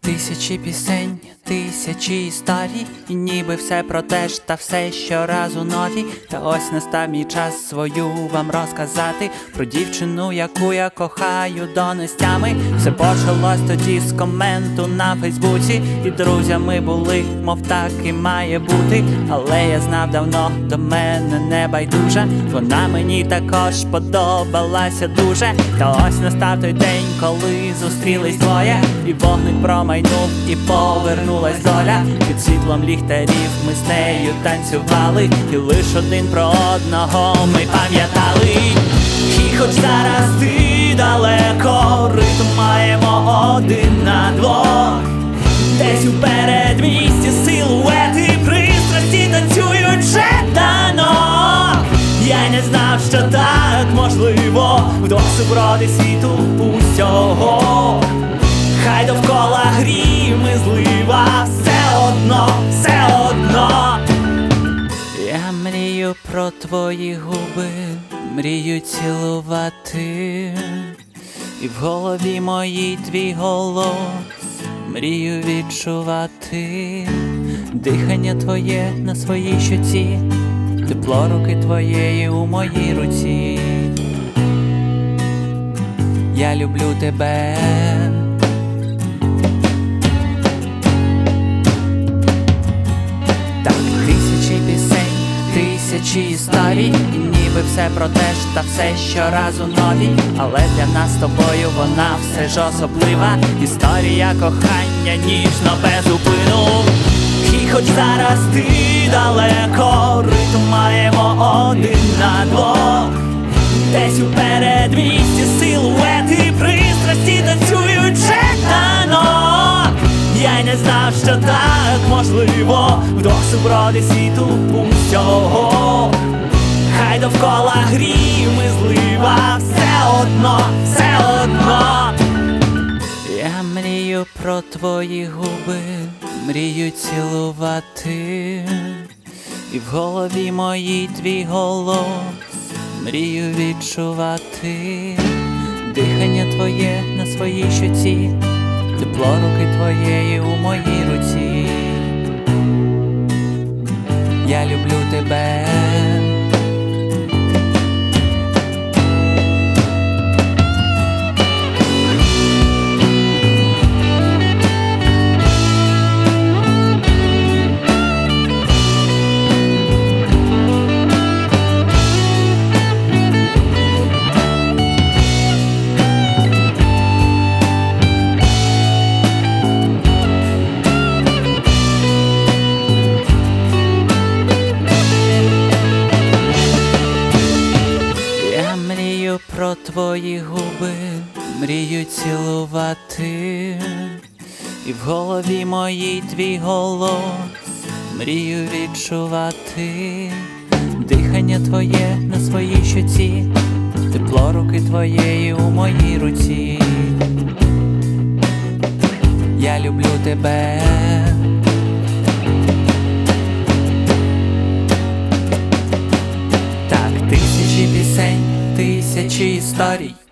Тисячі пісень, тисячі історій, і ніби все про те ж, та все щоразу нові. Та ось настав мій час свою вам розказати про дівчину, яку я кохаю донестями. Все почалось тоді з коменту на Фейсбуці, і друзями були, мов так і має бути. Але я знав давно, до мене не байдужа, вона мені також подобалася дуже. Та ось настав той день, коли зустрілись двоє, і вогник промайнув, і повернулась доля. Під світлом ліхтарів ми з нею танцювали, і лиш один про одного ми пам'ятали. І хоч зараз ти далеко, ритм маємо один на двох. Десь у передмісті силуети пристрасті танцюють вже танок. Я й не знав, що так можливо, вдвох супроти світу усього. Хай довкола грім і злива, все одно, все одно. Я мрію про твої губи, мрію цілувати, і в голові моїй твій голос мрію відчувати. Дихання твоє на своїй щоці, тепло руки твоєї у моїй руці. Я люблю тебе. Так, тисячі пісень, тисячі історій, і ніби все про те ж, та все щоразу нові. Але для нас з тобою вона все ж особлива. Історія кохання ніжно без упину. І хоч зараз ти далеко, ритм маємо один на двох. Десь у передмісті силуети пристрасті танцюють вже танок. Я й не знав, що так можливо, вдвох супроти світу усього. Хай довкола грім і злива, все одно, все одно. Я мрію про твої губи, мрію цілувати, і в голові моїй твій голос мрію відчувати. Дихання твоє на своїй щоці, тепло руки твоєї у моїй руці. Я люблю тебе. Про твої губи мрію цілувати, і в голові моїй твій голос мрію відчувати. Дихання твоє на своїй щоці, тепло руки твоєї у моїй руці. Я люблю тебе. Так, тисячі пісень, тисячі історій,